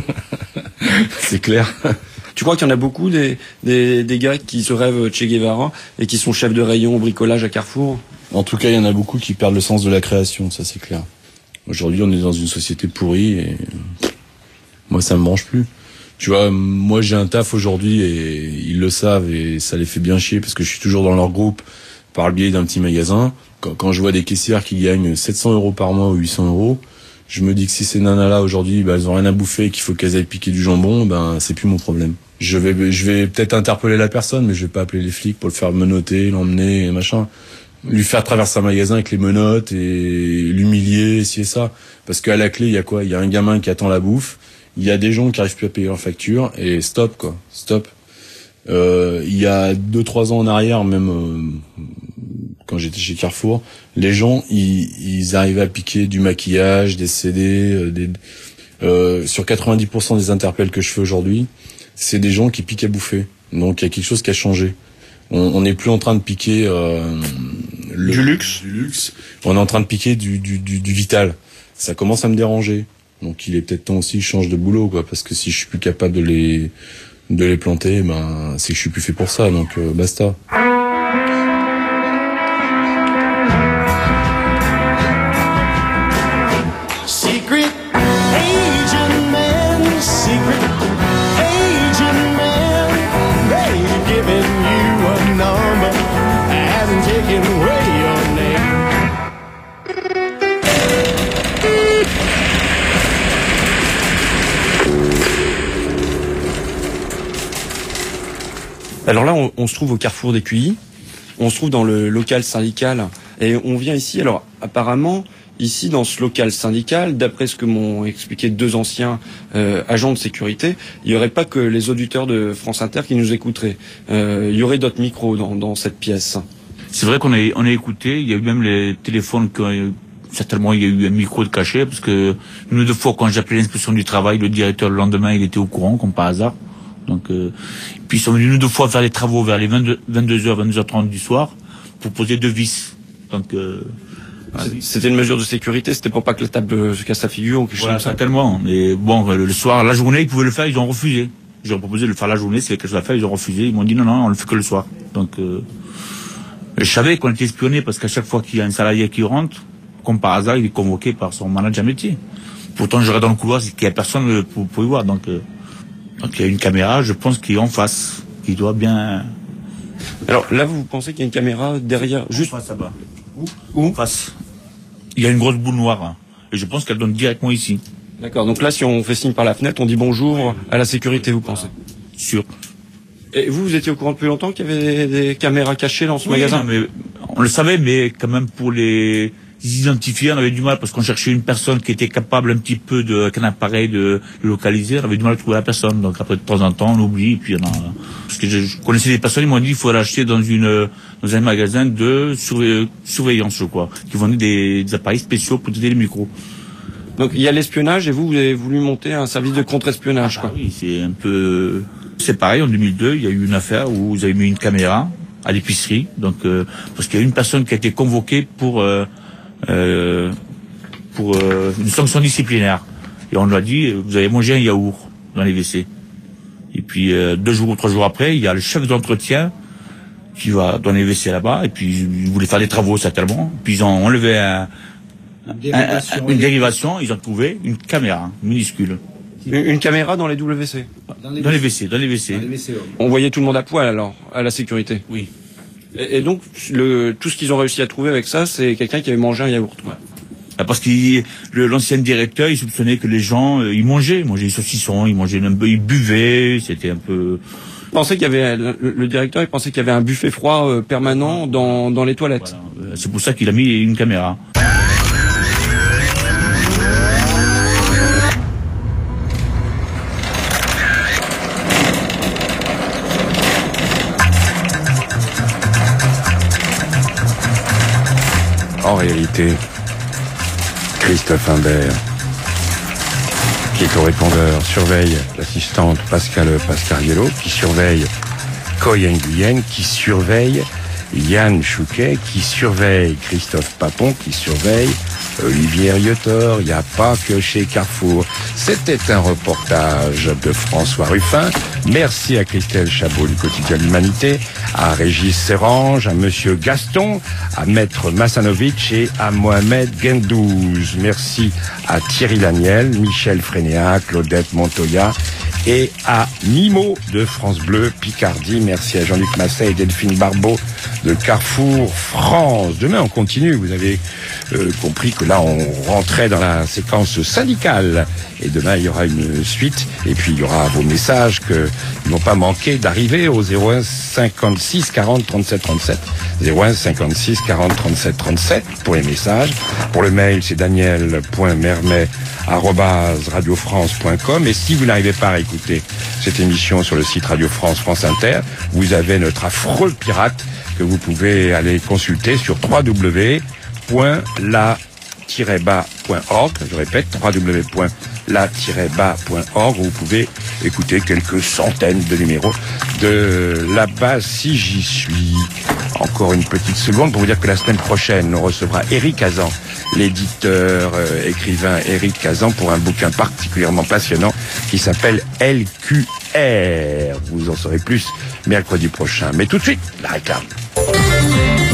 c'est clair. Tu crois qu'il y en a beaucoup des gars qui se rêvent Che Guevara et qui sont chefs de rayon au bricolage à Carrefour? En tout cas, il y en a beaucoup qui perdent le sens de la création, ça c'est clair. Aujourd'hui, on est dans une société pourrie et moi, ça me branche plus. Tu vois, moi j'ai un taf aujourd'hui et ils le savent et ça les fait bien chier parce que je suis toujours dans leur groupe par le biais d'un petit magasin. Quand je vois des caissières qui gagnent 700 € par mois ou 800 €, je me dis que si ces nanas-là aujourd'hui, elles ont rien à bouffer et qu'il faut qu'elles aillent piquer du jambon, c'est plus mon problème. Je vais peut-être interpeller la personne, mais je vais pas appeler les flics pour le faire menotter, l'emmener et machin. Lui faire traverser un magasin avec les menottes et l'humilier, ci et ça. Parce qu'à la clé, il y a quoi? Il y a un gamin qui attend la bouffe, il y a des gens qui arrivent plus à payer leurs factures, et stop, quoi. Stop. Il y a 2-3 ans en arrière, même quand j'étais chez Carrefour, les gens ils arrivaient à piquer du maquillage, des CD, sur 90% des interpels que je fais aujourd'hui, c'est des gens qui piquent à bouffer. Donc il y a quelque chose qui a changé. On n'est plus en train de piquer du luxe. On est en train de piquer du vital. Ça commence à me déranger. Donc il est peut-être temps aussi que je change de boulot, quoi, parce que si je suis plus capable de les planter, c'est que je suis plus fait pour ça, donc basta. Secret agent man, secret agent man, they've given you a number, hasn't taken away your name. Alors là, on se trouve au Carrefour des QI, on se trouve dans le local syndical, et on vient ici, alors apparemment, ici dans ce local syndical, d'après ce que m'ont expliqué 2 anciens agents de sécurité, il n'y aurait pas que les auditeurs de France Inter qui nous écouteraient. Il y aurait d'autres micros dans cette pièce. C'est vrai qu'on est écouté, il y a eu même les téléphones certainement il y a eu un micro de cachet, parce que une ou deux fois quand j'appelais l'inspection du travail, le directeur le lendemain il était au courant, comme par hasard. Donc, puis ils sont venus une ou deux fois faire les travaux vers les 22h, 22h30 du soir pour poser 2 vis. Donc, c'était une mesure de sécurité, c'était pour pas que la table se casse la figure ou quelque chose comme ça. Certainement. Mais bon, le soir, la journée, ils pouvaient le faire, ils ont refusé. J'ai proposé de le faire la journée, c'est quelque chose à faire, ils ont refusé. Ils m'ont dit non, on le fait que le soir. Donc, je savais qu'on était espionné parce qu'à chaque fois qu'il y a un salarié qui rentre, comme par hasard, il est convoqué par son manager métier. Pourtant, je regarde dans le couloir, c'est qu'il y a personne pour y voir. Donc, il y a une caméra, je pense, qui est en face, qui doit bien. Alors là, vous pensez qu'il y a une caméra derrière, juste en face là-bas. Où en face. Il y a une grosse boule noire, hein, et je pense qu'elle donne directement ici. D'accord. Donc là, si on fait signe par la fenêtre, on dit bonjour à la sécurité, vous pensez? Sûr. Et vous étiez au courant depuis longtemps qu'il y avait des caméras cachées dans ce magasin? Non, mais on le savait, mais quand même pour les identifier, on avait du mal parce qu'on cherchait une personne qui était capable un petit peu qu'un appareil de localiser. On avait du mal à trouver la personne. Donc après de temps en temps, on oublie. Et puis parce que je connaissais des personnes, ils m'ont dit il faut l'acheter dans un magasin de surveillance, je crois, qui vendaient des appareils spéciaux pour traiter les micros. Donc il y a l'espionnage et vous avez voulu monter un service de contre-espionnage, quoi. Oui, c'est pareil. En 2002, il y a eu une affaire où vous avez mis une caméra à l'épicerie. Donc parce qu'il y a une personne qui a été convoquée pour une sanction disciplinaire. Et on lui a dit, vous avez mangé un yaourt dans les WC. Et puis 2 jours ou 3 jours après, il y a le chef d'entretien qui va dans les WC là-bas, et puis il voulait faire des travaux certainement. Puis ils ont enlevé une dérivation, ils ont trouvé une caméra minuscule. Une caméra dans les WC? Dans les WC. On voyait tout le monde à poil alors, à la sécurité? Oui. Et donc, tout ce qu'ils ont réussi à trouver avec ça, c'est quelqu'un qui avait mangé un yaourt. Ouais. Parce que l'ancien directeur, il soupçonnait que les gens, ils mangeaient des saucissons, ils buvaient, c'était un peu. Pensait qu'il y avait le directeur, il pensait qu'il y avait un buffet froid permanent dans les toilettes. Voilà. C'est pour ça qu'il a mis une caméra. En réalité, Christophe Imbert, qui est au répondeur, surveille l'assistante Pascal Pascariello, qui surveille Koy Nguyen, qui surveille Yann Chouquet, qui surveille Christophe Papon, qui surveille Olivier Riotor. Il n'y a pas que chez Carrefour. C'était un reportage de François Ruffin. Merci à Christelle Chabot du quotidien L'Humanité, à Régis Serrange, à Monsieur Gaston, à Maître Massanovic et à Mohamed Gendouz. Merci à Thierry Laniel, Michel Frénéat, Claudette Montoya et à Mimo de France Bleu Picardie. Merci à Jean-Luc Masset et Delphine Barbeau de Carrefour France. Demain, on continue. Vous avez compris que là, on rentrait dans la séquence syndicale. Et demain, il y aura une suite. Et puis, il y aura vos messages qui n'ont pas manqué d'arriver au 01 56 40 37 37. 01 56 40 37 37 pour les messages. Pour le mail, c'est daniel.mermet@radiofrance.com. Et si vous n'arrivez pas à écouter cette émission sur le site Radio France, France Inter, vous avez notre affreux pirate que vous pouvez aller consulter sur www.la-bas.org. Je répète, www.la-bas.org, où vous pouvez écouter quelques centaines de numéros de là-bas si j'y suis. Encore une petite seconde pour vous dire que la semaine prochaine, on recevra Éric Hazan, l'éditeur, écrivain Éric Hazan, pour un bouquin particulièrement passionnant qui s'appelle LQR. Vous en saurez plus mercredi prochain. Mais tout de suite, la réclame.